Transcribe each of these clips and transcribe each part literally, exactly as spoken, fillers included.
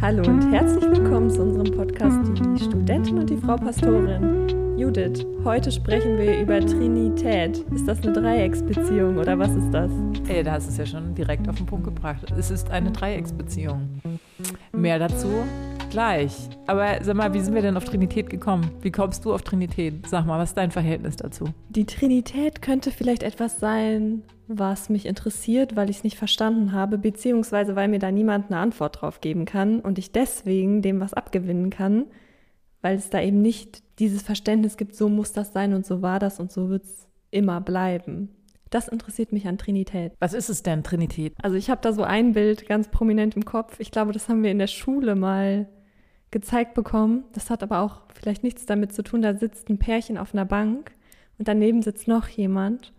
Hallo und herzlich willkommen zu unserem Podcast Die Studentin und die Frau Pastorin. Judith, heute sprechen wir über Trinität. Ist das eine Dreiecksbeziehung oder was ist das? Ey, da hast du es ja schon direkt auf den Punkt gebracht. Es ist eine Dreiecksbeziehung. Mehr dazu gleich. Aber sag mal, wie sind wir denn auf Trinität gekommen? Wie kommst du auf Trinität? Sag mal, was ist dein Verhältnis dazu? Die Trinität könnte vielleicht etwas sein, was mich interessiert, weil ich es nicht verstanden habe, beziehungsweise weil mir da niemand eine Antwort drauf geben kann und ich deswegen dem was abgewinnen kann, weil es da eben nicht dieses Verständnis gibt, so muss das sein und so war das und so wird es immer bleiben. Das interessiert mich an Trinität. Was ist es denn, Trinität? Also ich habe da so ein Bild ganz prominent im Kopf. Ich glaube, das haben wir in der Schule mal gezeigt bekommen. Das hat aber auch vielleicht nichts damit zu tun. Da sitzt ein Pärchen auf einer Bank und daneben sitzt noch jemand.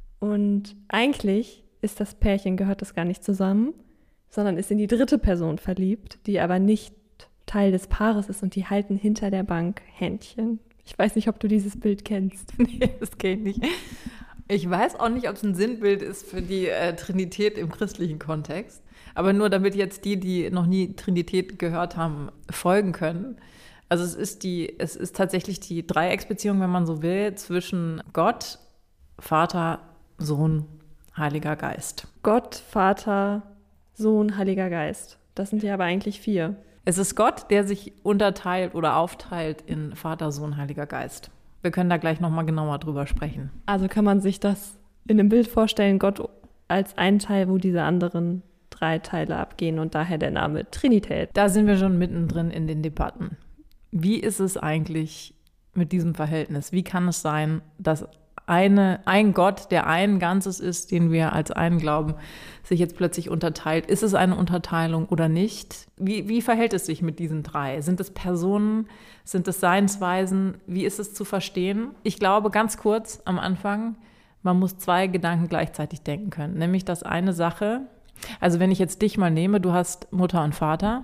Und eigentlich ist das Pärchen, gehört das gar nicht zusammen, sondern ist in die dritte Person verliebt, die aber nicht Teil des Paares ist und die halten hinter der Bank Händchen. Ich weiß nicht, ob du dieses Bild kennst. Nee, das kenne ich nicht. Ich weiß auch nicht, ob es ein Sinnbild ist für die äh, Trinität im christlichen Kontext. Aber nur damit jetzt die, die noch nie Trinität gehört haben, folgen können. Also es ist die, es ist tatsächlich die Dreiecksbeziehung, wenn man so will, zwischen Gott, Vater, Sohn, Heiliger Geist. Gott, Vater, Sohn, Heiliger Geist. Das sind ja aber eigentlich vier. Es ist Gott, der sich unterteilt oder aufteilt in Vater, Sohn, Heiliger Geist. Wir können da gleich nochmal genauer drüber sprechen. Also kann man sich das in einem Bild vorstellen, Gott als ein Teil, wo diese anderen drei Teile abgehen und daher der Name Trinität. Da sind wir schon mittendrin in den Debatten. Wie ist es eigentlich mit diesem Verhältnis? Wie kann es sein, dass eine, ein Gott, der ein Ganzes ist, den wir als einen glauben, sich jetzt plötzlich unterteilt? Ist es eine Unterteilung oder nicht? Wie, wie verhält es sich mit diesen drei? Sind es Personen? Sind es Seinsweisen? Wie ist es zu verstehen? Ich glaube, ganz kurz am Anfang, man muss zwei Gedanken gleichzeitig denken können. Nämlich, dass eine Sache, also wenn ich jetzt dich mal nehme, du hast Mutter und Vater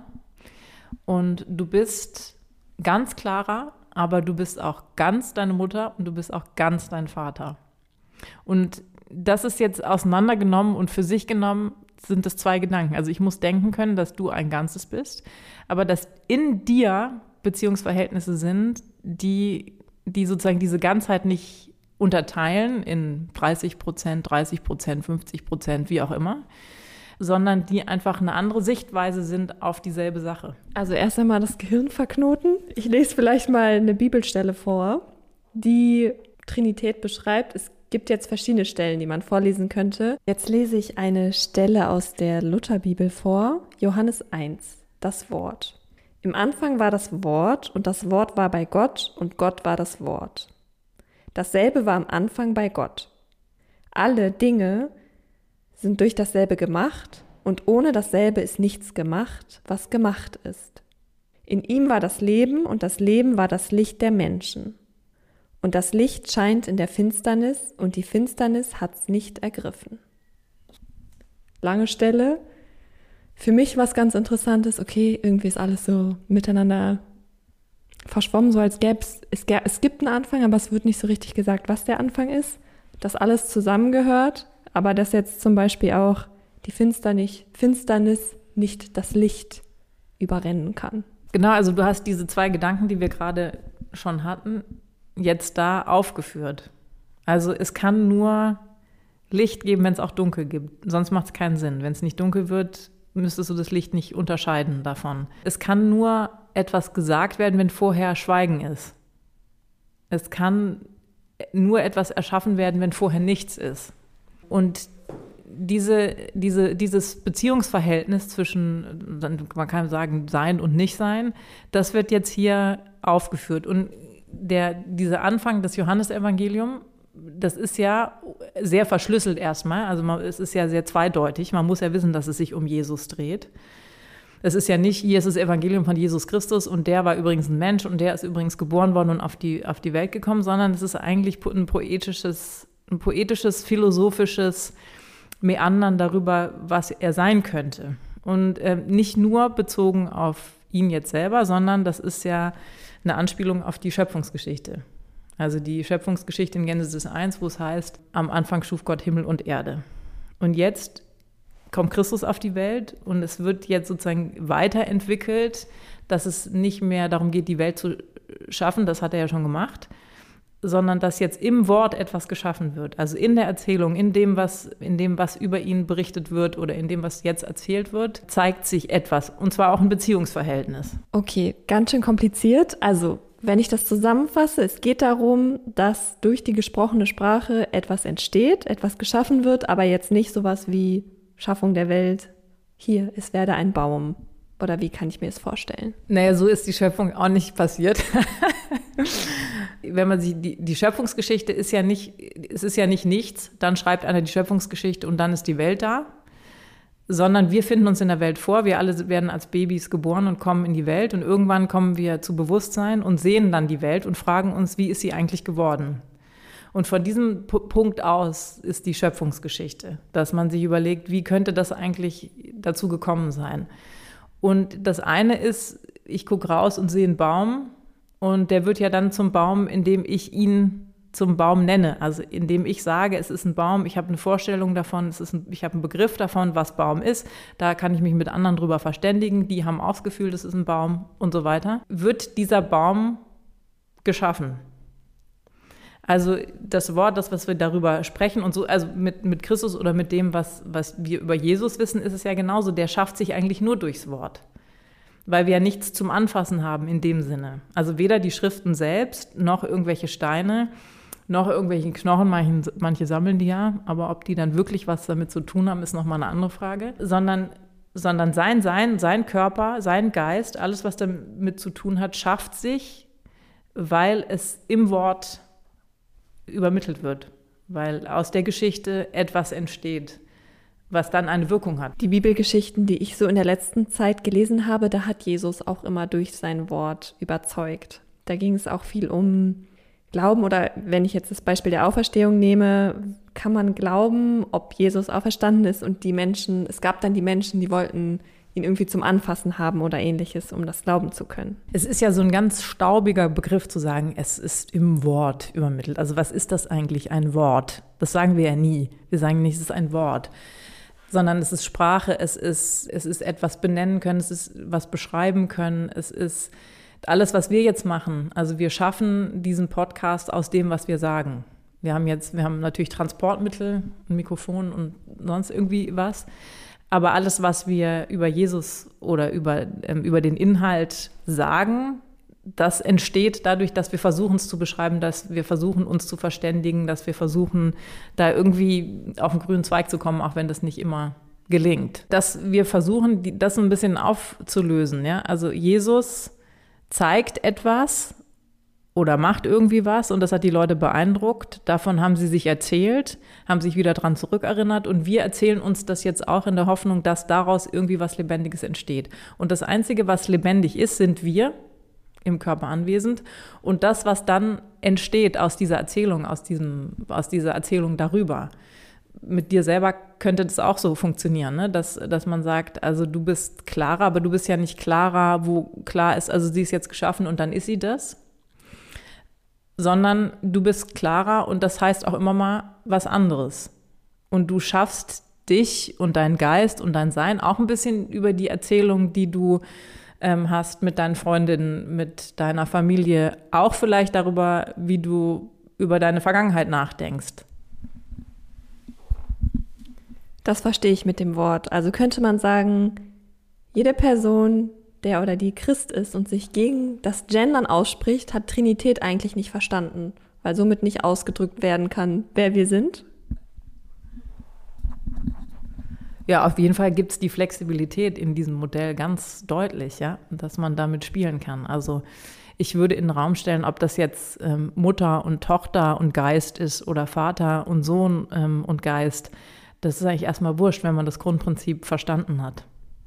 und du bist ganz Clara, aber du bist auch ganz deine Mutter und du bist auch ganz dein Vater. Und das ist jetzt auseinandergenommen und für sich genommen sind es zwei Gedanken. Also ich muss denken können, dass du ein Ganzes bist, aber dass in dir Beziehungsverhältnisse sind, die, die sozusagen diese Ganzheit nicht unterteilen in dreißig Prozent, dreißig Prozent, fünfzig Prozent, wie auch immer, sondern die einfach eine andere Sichtweise sind auf dieselbe Sache. Also erst einmal das Gehirn verknoten. Ich lese vielleicht mal eine Bibelstelle vor, die Trinität beschreibt. Es gibt jetzt verschiedene Stellen, die man vorlesen könnte. Jetzt lese ich eine Stelle aus der Lutherbibel vor, Johannes eins, das Wort. Im Anfang war das Wort und das Wort war bei Gott und Gott war das Wort. Dasselbe war am Anfang bei Gott. Alle Dinge sind durch dasselbe gemacht und ohne dasselbe ist nichts gemacht, was gemacht ist. In ihm war das Leben und das Leben war das Licht der Menschen. Und das Licht scheint in der Finsternis und die Finsternis hat's nicht ergriffen. Lange Stelle. Für mich was ganz Interessantes, okay, irgendwie ist alles so miteinander verschwommen, so als gäbe es, es, es gibt einen Anfang, aber es wird nicht so richtig gesagt, was der Anfang ist, dass alles zusammengehört. Aber dass jetzt zum Beispiel auch die Finsternis, Finsternis nicht das Licht überrennen kann. Genau, also du hast diese zwei Gedanken, die wir gerade schon hatten, jetzt da aufgeführt. Also es kann nur Licht geben, wenn es auch dunkel gibt. Sonst macht es keinen Sinn. Wenn es nicht dunkel wird, müsstest du das Licht nicht unterscheiden davon. Es kann nur etwas gesagt werden, wenn vorher Schweigen ist. Es kann nur etwas erschaffen werden, wenn vorher nichts ist. Und diese, diese, dieses Beziehungsverhältnis zwischen, man kann sagen, Sein und Nichtsein, das wird jetzt hier aufgeführt. Und der, dieser Anfang des Johannesevangelium, das ist ja sehr verschlüsselt erstmal. Also man, es ist ja sehr zweideutig. Man muss ja wissen, dass es sich um Jesus dreht. Es ist ja nicht, hier ist das Evangelium von Jesus Christus und der war übrigens ein Mensch und der ist übrigens geboren worden und auf die, auf die Welt gekommen, sondern es ist eigentlich ein poetisches ein poetisches, philosophisches Meandern darüber, was er sein könnte. Und äh, nicht nur bezogen auf ihn jetzt selber, sondern das ist ja eine Anspielung auf die Schöpfungsgeschichte. Also die Schöpfungsgeschichte in Genesis eins, wo es heißt, am Anfang schuf Gott Himmel und Erde. Und jetzt kommt Christus auf die Welt und es wird jetzt sozusagen weiterentwickelt, dass es nicht mehr darum geht, die Welt zu schaffen, das hat er ja schon gemacht, sondern dass jetzt im Wort etwas geschaffen wird. Also in der Erzählung, in dem, was, in dem, was über ihn berichtet wird oder in dem, was jetzt erzählt wird, zeigt sich etwas. Und zwar auch ein Beziehungsverhältnis. Okay, ganz schön kompliziert. Also, wenn ich das zusammenfasse, es geht darum, dass durch die gesprochene Sprache etwas entsteht, etwas geschaffen wird, aber jetzt nicht sowas wie Schaffung der Welt. Hier, es werde ein Baum. Oder wie kann ich mir das vorstellen? Naja, so ist die Schöpfung auch nicht passiert. Wenn man sich, die, die Schöpfungsgeschichte ist ja nicht, es ist ja nicht nichts, dann schreibt einer die Schöpfungsgeschichte und dann ist die Welt da, sondern wir finden uns in der Welt vor, wir alle werden als Babys geboren und kommen in die Welt und irgendwann kommen wir zu Bewusstsein und sehen dann die Welt und fragen uns, wie ist sie eigentlich geworden? Und von diesem P- Punkt aus ist die Schöpfungsgeschichte, dass man sich überlegt, wie könnte das eigentlich dazu gekommen sein? Und das eine ist, ich gucke raus und sehe einen Baum und der wird ja dann zum Baum, indem ich ihn zum Baum nenne. Also indem ich sage, es ist ein Baum, ich habe eine Vorstellung davon, es ist ein, ich habe einen Begriff davon, was Baum ist. Da kann ich mich mit anderen drüber verständigen, die haben auch das Gefühl, das ist ein Baum und so weiter. Wird dieser Baum geschaffen? Also das Wort, das, was wir darüber sprechen und so, also mit, mit Christus oder mit dem, was, was wir über Jesus wissen, ist es ja genauso. Der schafft sich eigentlich nur durchs Wort, weil wir ja nichts zum Anfassen haben in dem Sinne. Also weder die Schriften selbst, noch irgendwelche Steine, noch irgendwelche Knochen, manche, manche sammeln die ja, aber ob die dann wirklich was damit zu tun haben, ist nochmal eine andere Frage, sondern, sondern sein Sein, sein Körper, sein Geist, alles, was damit zu tun hat, schafft sich, weil es im Wort übermittelt wird, weil aus der Geschichte etwas entsteht, was dann eine Wirkung hat. Die Bibelgeschichten, die ich so in der letzten Zeit gelesen habe, da hat Jesus auch immer durch sein Wort überzeugt. Da ging es auch viel um Glauben oder wenn ich jetzt das Beispiel der Auferstehung nehme, kann man glauben, ob Jesus auferstanden ist und die Menschen, es gab dann die Menschen, die wollten ihn irgendwie zum Anfassen haben oder ähnliches, um das glauben zu können. Es ist ja so ein ganz staubiger Begriff zu sagen, es ist im Wort übermittelt. Also was ist das eigentlich, ein Wort? Das sagen wir ja nie. Wir sagen nicht, es ist ein Wort, sondern es ist Sprache, es ist, es ist etwas benennen können, es ist was beschreiben können, es ist alles, was wir jetzt machen. Also wir schaffen diesen Podcast aus dem, was wir sagen. Wir haben jetzt, wir haben natürlich Transportmittel, ein Mikrofon und sonst irgendwie was. Aber alles, was wir über Jesus oder über, ähm, über den Inhalt sagen, das entsteht dadurch, dass wir versuchen, es zu beschreiben, dass wir versuchen, uns zu verständigen, dass wir versuchen, da irgendwie auf den grünen Zweig zu kommen, auch wenn das nicht immer gelingt. Dass wir versuchen, die, das ein bisschen aufzulösen. Ja? Also Jesus zeigt etwas oder macht irgendwie was und das hat die Leute beeindruckt. Davon haben sie sich erzählt, haben sich wieder dran zurückerinnert und wir erzählen uns das jetzt auch in der Hoffnung, dass daraus irgendwie was Lebendiges entsteht. Und das Einzige, was lebendig ist, sind wir im Körper anwesend und das, was dann entsteht aus dieser Erzählung, aus diesem, aus dieser Erzählung darüber. Mit dir selber könnte das auch so funktionieren, ne? dass, dass man sagt, also du bist Clara, aber du bist ja nicht Clara, wo klar ist, also sie ist jetzt geschaffen und dann ist sie das. Sondern du bist klarer und das heißt auch immer mal was anderes. Und du schaffst dich und deinen Geist und dein Sein auch ein bisschen über die Erzählung, die du ähm, hast mit deinen Freundinnen, mit deiner Familie, auch vielleicht darüber, wie du über deine Vergangenheit nachdenkst. Das verstehe ich mit dem Wort. Also könnte man sagen, jede Person, der oder die Christ ist und sich gegen das Gendern ausspricht, hat Trinität eigentlich nicht verstanden, weil somit nicht ausgedrückt werden kann, wer wir sind. Ja, auf jeden Fall gibt es die Flexibilität in diesem Modell ganz deutlich, ja, dass man damit spielen kann. Also ich würde in den Raum stellen, ob das jetzt ähm, Mutter und Tochter und Geist ist oder Vater und Sohn ähm, und Geist. Das ist eigentlich erstmal wurscht, wenn man das Grundprinzip verstanden hat.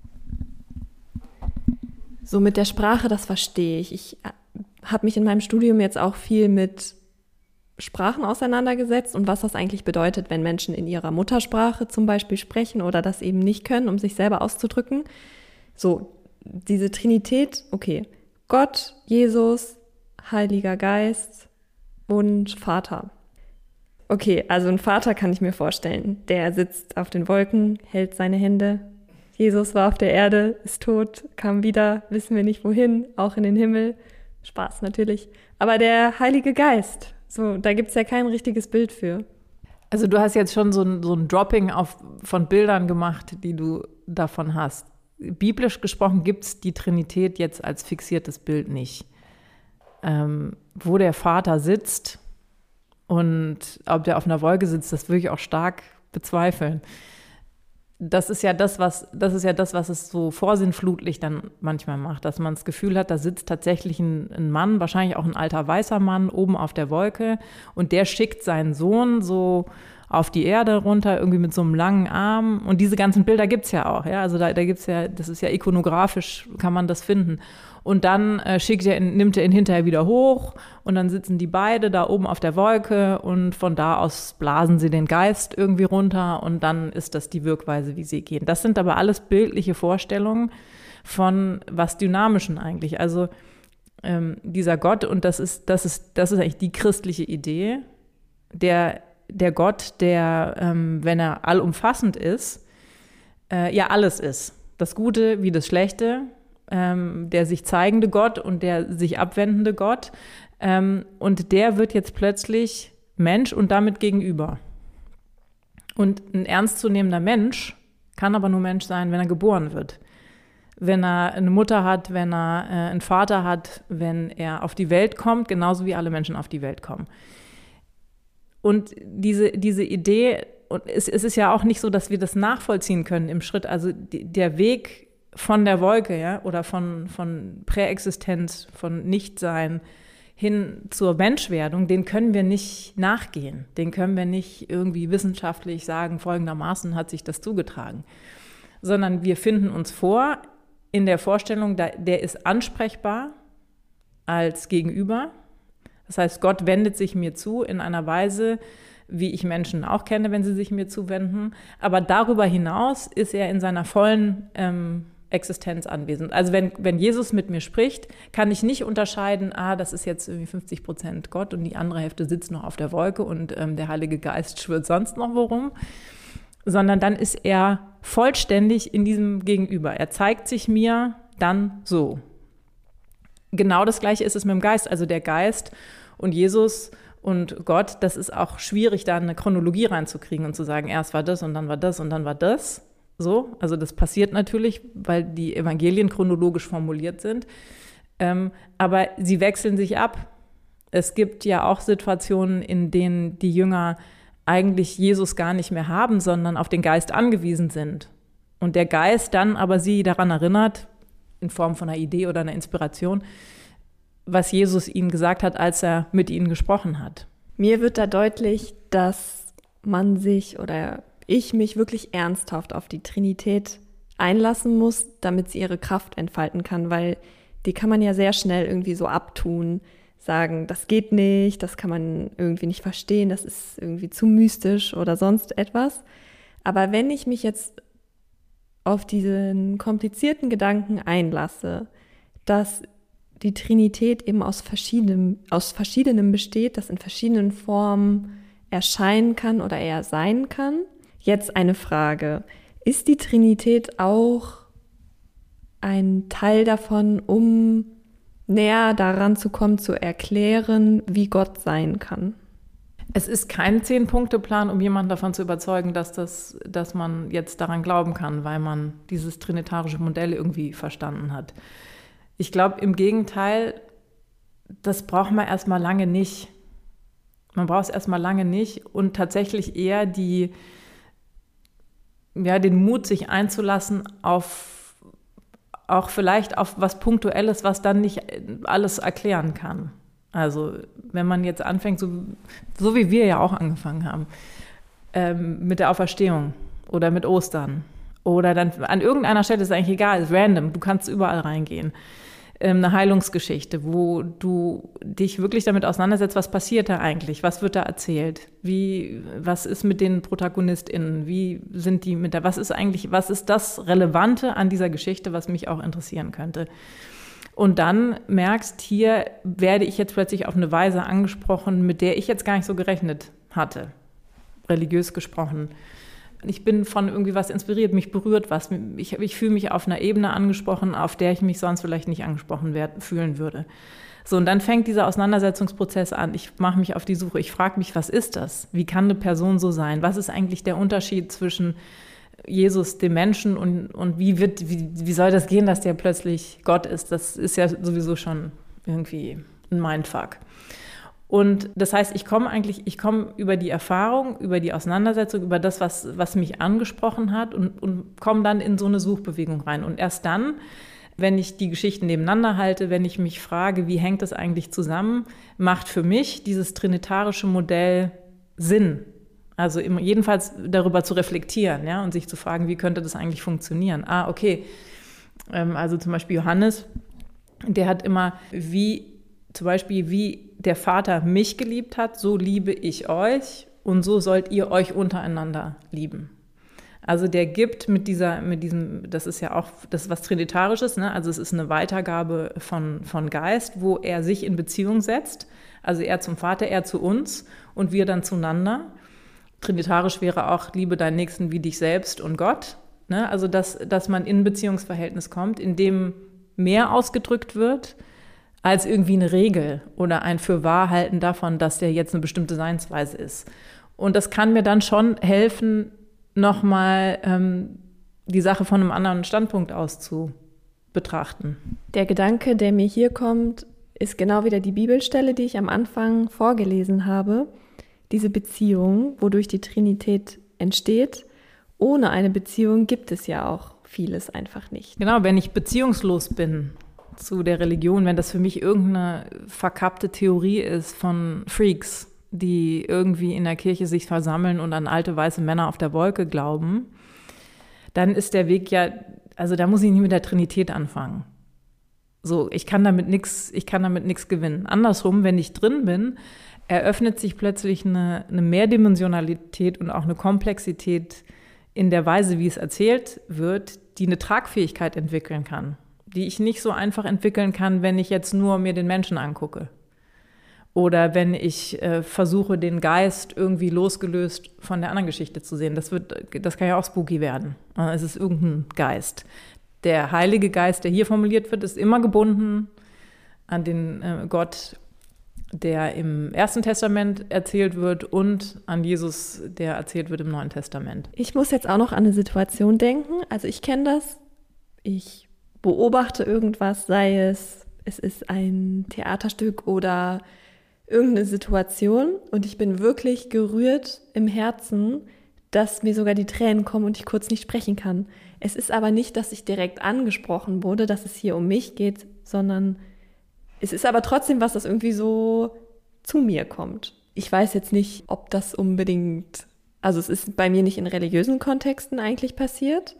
So mit der Sprache, das verstehe ich. Ich habe mich in meinem Studium jetzt auch viel mit Sprachen auseinandergesetzt und was das eigentlich bedeutet, wenn Menschen in ihrer Muttersprache zum Beispiel sprechen oder das eben nicht können, um sich selber auszudrücken. So, diese Trinität, okay, Gott, Jesus, Heiliger Geist und Vater. Okay, also ein Vater kann ich mir vorstellen. Der sitzt auf den Wolken, hält seine Hände. Jesus war auf der Erde, ist tot, kam wieder, wissen wir nicht wohin, auch in den Himmel. Spaß natürlich. Aber der Heilige Geist, so, da gibt es ja kein richtiges Bild für. Also du hast jetzt schon so ein, so ein Dropping auf, von Bildern gemacht, die du davon hast. Biblisch gesprochen gibt es die Trinität jetzt als fixiertes Bild nicht. Ähm, wo der Vater sitzt und ob der auf einer Wolke sitzt, das würde ich auch stark bezweifeln. Das ist ja das, was, das ist ja das, was es so vorsinnflutlich dann manchmal macht, dass man das Gefühl hat, da sitzt tatsächlich ein, ein Mann, wahrscheinlich auch ein alter weißer Mann, oben auf der Wolke und der schickt seinen Sohn so auf die Erde runter, irgendwie mit so einem langen Arm. Und diese ganzen Bilder gibt's ja auch, ja. Also da, da gibt's ja, das ist ja ikonografisch, kann man das finden. Und dann äh, schickt er ihn, nimmt er ihn hinterher wieder hoch und dann sitzen die beide da oben auf der Wolke und von da aus blasen sie den Geist irgendwie runter und dann ist das die Wirkweise, wie sie gehen. Das sind aber alles bildliche Vorstellungen von was Dynamischen eigentlich. Also ähm, dieser Gott, und das ist, das ist, das ist eigentlich die christliche Idee, der der Gott, der, ähm, wenn er allumfassend ist, äh, ja alles ist. Das Gute wie das Schlechte, ähm, der sich zeigende Gott und der sich abwendende Gott. Ähm, und der wird jetzt plötzlich Mensch und damit gegenüber. Und ein ernstzunehmender Mensch kann aber nur Mensch sein, wenn er geboren wird. Wenn er eine Mutter hat, wenn er äh, einen Vater hat, wenn er auf die Welt kommt, genauso wie alle Menschen auf die Welt kommen. Und diese, diese Idee, und es, es ist ja auch nicht so, dass wir das nachvollziehen können im Schritt, also die, der Weg von der Wolke, ja, oder von, von Präexistenz, von Nichtsein hin zur Menschwerdung, den können wir nicht nachgehen. Den können wir nicht irgendwie wissenschaftlich sagen, folgendermaßen hat sich das zugetragen. Sondern wir finden uns vor in der Vorstellung, der ist ansprechbar als Gegenüber. Das heißt, Gott wendet sich mir zu in einer Weise, wie ich Menschen auch kenne, wenn sie sich mir zuwenden. Aber darüber hinaus ist er in seiner vollen ähm, Existenz anwesend. Also wenn, wenn Jesus mit mir spricht, kann ich nicht unterscheiden, ah, das ist jetzt irgendwie fünfzig Prozent Gott und die andere Hälfte sitzt noch auf der Wolke und ähm, der Heilige Geist schwirrt sonst noch worum. Sondern dann ist er vollständig in diesem Gegenüber. Er zeigt sich mir dann so. Genau das Gleiche ist es mit dem Geist. Also der Geist und Jesus und Gott, das ist auch schwierig, da eine Chronologie reinzukriegen und zu sagen, erst war das und dann war das und dann war das. So, also das passiert natürlich, weil die Evangelien chronologisch formuliert sind. Ähm, aber sie wechseln sich ab. Es gibt ja auch Situationen, in denen die Jünger eigentlich Jesus gar nicht mehr haben, sondern auf den Geist angewiesen sind. Und der Geist dann aber sie daran erinnert, in Form von einer Idee oder einer Inspiration, was Jesus ihnen gesagt hat, als er mit ihnen gesprochen hat. Mir wird da deutlich, dass man sich oder ich mich wirklich ernsthaft auf die Trinität einlassen muss, damit sie ihre Kraft entfalten kann, weil die kann man ja sehr schnell irgendwie so abtun, sagen, das geht nicht, das kann man irgendwie nicht verstehen, das ist irgendwie zu mystisch oder sonst etwas. Aber wenn ich mich jetzt auf diesen komplizierten Gedanken einlasse, dass die Trinität eben aus verschiedenem, aus verschiedenem besteht, das in verschiedenen Formen erscheinen kann oder eher sein kann. Jetzt eine Frage. Ist die Trinität auch ein Teil davon, um näher daran zu kommen, zu erklären, wie Gott sein kann? Es ist kein Zehn-Punkte-Plan, um jemanden davon zu überzeugen, dass, das, dass man jetzt daran glauben kann, weil man dieses trinitarische Modell irgendwie verstanden hat. Ich glaube, im Gegenteil, das braucht man erstmal lange nicht. Man braucht es erstmal lange nicht und tatsächlich eher die, ja, den Mut, sich einzulassen auf, auch vielleicht auf was Punktuelles, was dann nicht alles erklären kann. Also wenn man jetzt anfängt, so, so wie wir ja auch angefangen haben, ähm, mit der Auferstehung oder mit Ostern oder dann an irgendeiner Stelle ist es eigentlich egal, ist random, du kannst überall reingehen. Ähm, eine Heilungsgeschichte, wo du dich wirklich damit auseinandersetzt, was passiert da eigentlich, was wird da erzählt, wie, was ist mit den ProtagonistInnen, wie sind die mit der, was ist eigentlich, was ist das Relevante an dieser Geschichte, was mich auch interessieren könnte. Und dann merkst, hier werde ich jetzt plötzlich auf eine Weise angesprochen, mit der ich jetzt gar nicht so gerechnet hatte, religiös gesprochen. Ich bin von irgendwie was inspiriert, mich berührt was. Ich, ich fühle mich auf einer Ebene angesprochen, auf der ich mich sonst vielleicht nicht angesprochen werden, fühlen würde. So, und dann fängt dieser Auseinandersetzungsprozess an. Ich mache mich auf die Suche. Ich frage mich, was ist das? Wie kann eine Person so sein? Was ist eigentlich der Unterschied zwischen Jesus, dem Menschen, und, und wie, wird, wie, wie soll das gehen, dass der plötzlich Gott ist? Das ist ja sowieso schon irgendwie ein Mindfuck. Und das heißt, ich komme eigentlich, ich komme über die Erfahrung, über die Auseinandersetzung, über das, was, was mich angesprochen hat und, und komme dann in so eine Suchbewegung rein. Und erst dann, wenn ich die Geschichten nebeneinander halte, wenn ich mich frage, wie hängt das eigentlich zusammen, macht für mich dieses trinitarische Modell Sinn. Also im, jedenfalls darüber zu reflektieren, ja, und sich zu fragen, wie könnte das eigentlich funktionieren? Ah, okay, ähm, also zum Beispiel Johannes, der hat immer, wie zum Beispiel, wie der Vater mich geliebt hat, so liebe ich euch und so sollt ihr euch untereinander lieben. Also der gibt mit dieser, mit diesem, das ist ja auch, das ist was Trinitarisches, ne? Also es ist eine Weitergabe von, von Geist, wo er sich in Beziehung setzt, also er zum Vater, er zu uns und wir dann zueinander. Trinitarisch wäre auch, liebe deinen Nächsten wie dich selbst und Gott, ne? Also dass, dass man in ein Beziehungsverhältnis kommt, in dem mehr ausgedrückt wird, als irgendwie eine Regel oder ein Fürwahrhalten davon, dass der jetzt eine bestimmte Seinsweise ist. Und das kann mir dann schon helfen, nochmal ähm, die Sache von einem anderen Standpunkt aus zu betrachten. Der Gedanke, der mir hier kommt, ist genau wieder die Bibelstelle, die ich am Anfang vorgelesen habe. Diese Beziehung, wodurch die Trinität entsteht. Ohne eine Beziehung gibt es ja auch vieles einfach nicht. Genau, wenn ich beziehungslos bin zu der Religion, wenn das für mich irgendeine verkappte Theorie ist von Freaks, die irgendwie in der Kirche sich versammeln und an alte weiße Männer auf der Wolke glauben, dann ist der Weg ja, also da muss ich nicht mit der Trinität anfangen. So, ich kann damit nichts, ich kann damit nichts gewinnen. Andersrum, wenn ich drin bin, eröffnet sich plötzlich eine, eine Mehrdimensionalität und auch eine Komplexität in der Weise, wie es erzählt wird, die eine Tragfähigkeit entwickeln kann, die ich nicht so einfach entwickeln kann, wenn ich jetzt nur mir den Menschen angucke. Oder wenn ich äh, versuche, den Geist irgendwie losgelöst von der anderen Geschichte zu sehen. Das wird, das kann ja auch spooky werden. Es ist irgendein Geist. Der Heilige Geist, der hier formuliert wird, ist immer gebunden an den äh, Gott, der im Ersten Testament erzählt wird, und an Jesus, der erzählt wird im Neuen Testament. Ich muss jetzt auch noch an eine Situation denken. Also ich kenne das. Ich beobachte irgendwas, sei es, es ist ein Theaterstück oder irgendeine Situation, und ich bin wirklich gerührt im Herzen, dass mir sogar die Tränen kommen und ich kurz nicht sprechen kann. Es ist aber nicht, dass ich direkt angesprochen wurde, dass es hier um mich geht, sondern es ist aber trotzdem was, das irgendwie so zu mir kommt. Ich weiß jetzt nicht, ob das unbedingt, also es ist bei mir nicht in religiösen Kontexten eigentlich passiert,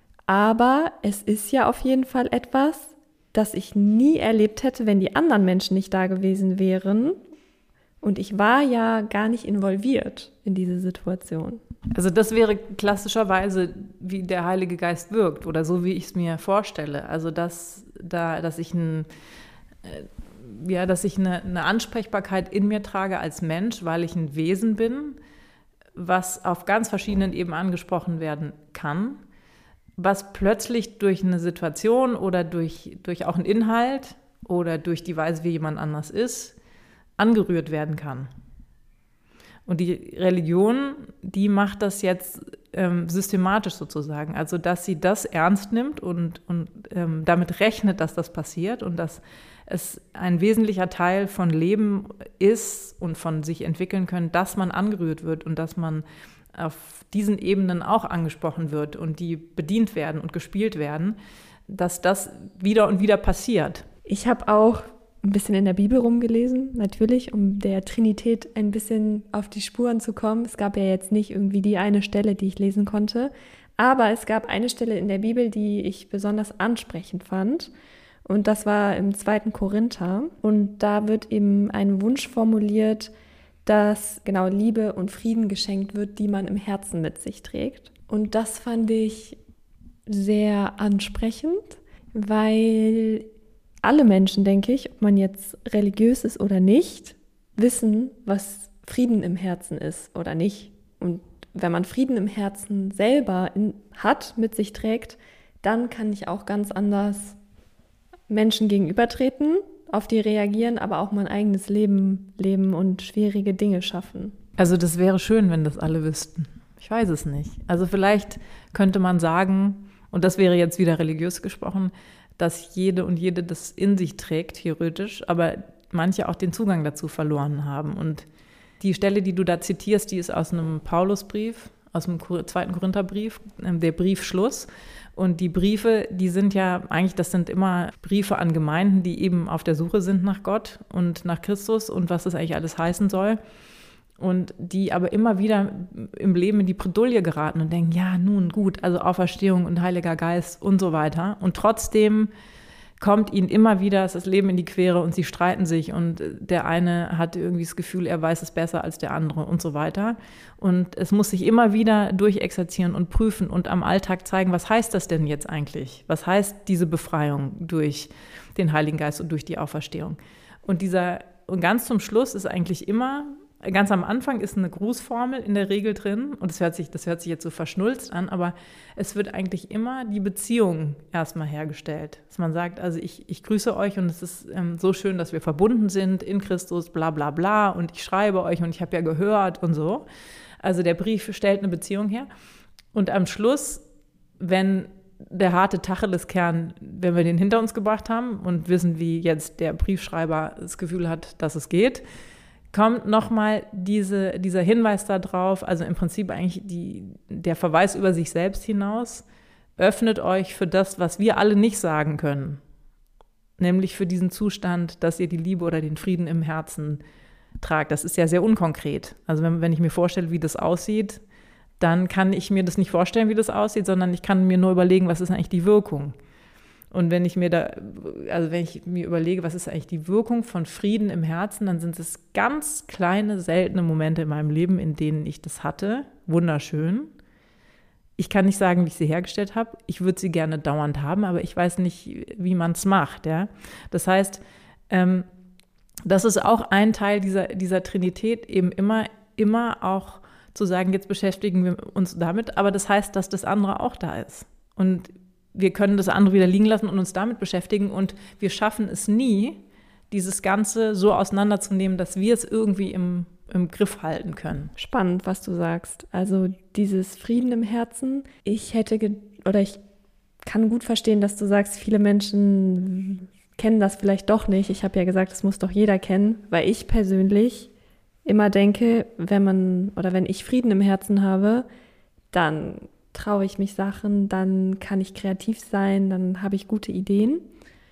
aber es ist ja auf jeden Fall etwas, das ich nie erlebt hätte, wenn die anderen Menschen nicht da gewesen wären. Und ich war ja gar nicht involviert in diese Situation. Also das wäre klassischerweise, wie der Heilige Geist wirkt oder so, wie ich es mir vorstelle. Also dass, da, dass ich, ein, äh, ja, dass ich eine, eine Ansprechbarkeit in mir trage als Mensch, weil ich ein Wesen bin, was auf ganz verschiedenen Ebenen angesprochen werden kann, was plötzlich durch eine Situation oder durch, durch auch einen Inhalt oder durch die Weise, wie jemand anders ist, angerührt werden kann. Und die Religion, die macht das jetzt ähm, systematisch sozusagen, also dass sie das ernst nimmt und, und ähm, damit rechnet, dass das passiert und dass es ein wesentlicher Teil von Leben ist und von sich entwickeln können, dass man angerührt wird und dass man auf diesen Ebenen auch angesprochen wird und die bedient werden und gespielt werden, dass das wieder und wieder passiert. Ich habe auch ein bisschen in der Bibel rumgelesen, natürlich, um der Trinität ein bisschen auf die Spuren zu kommen. Es gab ja jetzt nicht irgendwie die eine Stelle, die ich lesen konnte, aber es gab eine Stelle in der Bibel, die ich besonders ansprechend fand, und das war im zweiten Korinther, und da wird eben ein Wunsch formuliert, dass genau Liebe und Frieden geschenkt wird, die man im Herzen mit sich trägt. Und das fand ich sehr ansprechend, weil alle Menschen, denke ich, ob man jetzt religiös ist oder nicht, wissen, was Frieden im Herzen ist oder nicht. Und wenn man Frieden im Herzen selber in, hat, mit sich trägt, dann kann ich auch ganz anders Menschen gegenübertreten, auf die reagieren, aber auch mein eigenes Leben leben und schwierige Dinge schaffen. Also das wäre schön, wenn das alle wüssten. Ich weiß es nicht. Also vielleicht könnte man sagen, und das wäre jetzt wieder religiös gesprochen, dass jede und jede das in sich trägt, theoretisch, aber manche auch den Zugang dazu verloren haben. Und die Stelle, die du da zitierst, die ist aus einem Paulusbrief, aus dem zweiten Korintherbrief, der Briefschluss. Und die Briefe, die sind ja eigentlich, das sind immer Briefe an Gemeinden, die eben auf der Suche sind nach Gott und nach Christus und was das eigentlich alles heißen soll. Und die aber immer wieder im Leben in die Bredouille geraten und denken, ja, nun gut, also Auferstehung und Heiliger Geist und so weiter. Und trotzdem kommt ihnen immer wieder das Leben in die Quere und sie streiten sich und der eine hat irgendwie das Gefühl, er weiß es besser als der andere und so weiter. Und es muss sich immer wieder durchexerzieren und prüfen und am Alltag zeigen, was heißt das denn jetzt eigentlich? Was heißt diese Befreiung durch den Heiligen Geist und durch die Auferstehung? Und dieser, und ganz zum Schluss ist eigentlich immer, ganz am Anfang ist eine Grußformel in der Regel drin und das hört sich, das hört sich jetzt so verschnulzt an, aber es wird eigentlich immer die Beziehung erstmal hergestellt. Dass man sagt, also ich, ich grüße euch und es ist ähm, so schön, dass wir verbunden sind in Christus, bla bla bla und ich schreibe euch und ich habe ja gehört und so. Also der Brief stellt eine Beziehung her und am Schluss, wenn der harte Tacheles-Kern, wenn wir den hinter uns gebracht haben und wissen, wie jetzt der Briefschreiber das Gefühl hat, dass es geht, kommt nochmal diese, dieser Hinweis darauf, also im Prinzip eigentlich die, der Verweis über sich selbst hinaus, öffnet euch für das, was wir alle nicht sagen können, nämlich für diesen Zustand, dass ihr die Liebe oder den Frieden im Herzen tragt. Das ist ja sehr unkonkret. Also wenn, wenn ich mir vorstelle, wie das aussieht, dann kann ich mir das nicht vorstellen, wie das aussieht, sondern ich kann mir nur überlegen, was ist eigentlich die Wirkung. Und wenn ich mir da, also wenn ich mir überlege, was ist eigentlich die Wirkung von Frieden im Herzen, dann sind es ganz kleine, seltene Momente in meinem Leben, in denen ich das hatte. Wunderschön. Ich kann nicht sagen, wie ich sie hergestellt habe. Ich würde sie gerne dauernd haben, aber ich weiß nicht, wie man es macht. Ja? Das heißt, ähm, das ist auch ein Teil dieser, dieser Trinität, eben immer, immer auch zu sagen, jetzt beschäftigen wir uns damit, aber das heißt, dass das andere auch da ist. Und wir können das andere wieder liegen lassen und uns damit beschäftigen und wir schaffen es nie, dieses Ganze so auseinanderzunehmen, dass wir es irgendwie im, im Griff halten können. Spannend, was du sagst. Also dieses Frieden im Herzen. Ich hätte, ge- oder ich kann gut verstehen, dass du sagst, viele Menschen kennen das vielleicht doch nicht. Ich habe ja gesagt, das muss doch jeder kennen, weil ich persönlich immer denke, wenn man, oder wenn ich Frieden im Herzen habe, dann traue ich mich Sachen, dann kann ich kreativ sein, dann habe ich gute Ideen.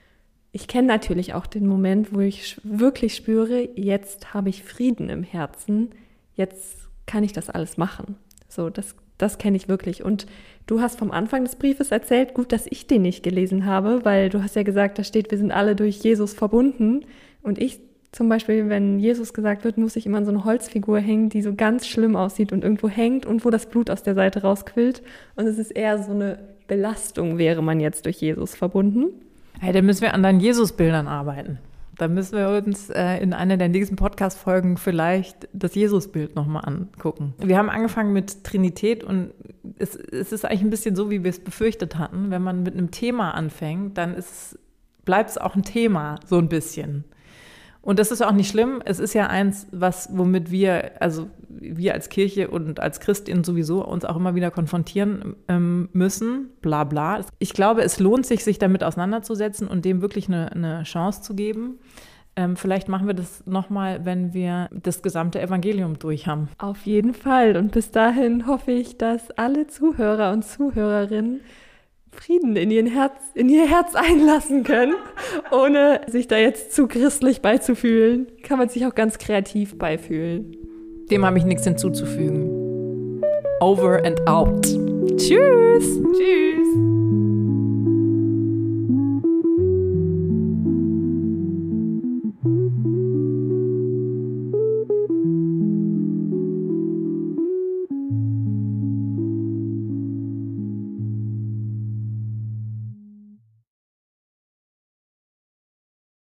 Ich kenne natürlich auch den Moment, wo ich wirklich spüre, jetzt habe ich Frieden im Herzen, jetzt kann ich das alles machen. So, das, das kenne ich wirklich. Und du hast vom Anfang des Briefes erzählt, gut, dass ich den nicht gelesen habe, weil du hast ja gesagt, da steht, wir sind alle durch Jesus verbunden. Und ich zum Beispiel, wenn Jesus gesagt wird, muss ich immer an so eine Holzfigur hängen, die so ganz schlimm aussieht und irgendwo hängt und wo das Blut aus der Seite rausquillt. Und es ist eher so eine Belastung, wäre man jetzt durch Jesus verbunden. Hey, dann müssen wir an deinen Jesus-Bildern arbeiten. Dann müssen wir uns äh, in einer der nächsten Podcast-Folgen vielleicht das Jesus-Bild nochmal angucken. Wir haben angefangen mit Trinität und es, es ist eigentlich ein bisschen so, wie wir es befürchtet hatten. Wenn man mit einem Thema anfängt, dann bleibt es auch ein Thema, so ein bisschen. Und das ist auch nicht schlimm. Es ist ja eins, was, womit wir, also wir als Kirche und als Christinnen sowieso uns auch immer wieder konfrontieren ähm, müssen, bla bla. Ich glaube, es lohnt sich, sich damit auseinanderzusetzen und dem wirklich eine, eine Chance zu geben. Ähm, vielleicht machen wir das nochmal, wenn wir das gesamte Evangelium durch haben. Auf jeden Fall. Und bis dahin hoffe ich, dass alle Zuhörer und Zuhörerinnen Frieden in ihr Herz, in ihr Herz einlassen können, ohne sich da jetzt zu christlich beizufühlen. Kann man sich auch ganz kreativ beifühlen. Dem habe ich nichts hinzuzufügen. Over and out. Tschüss. Tschüss.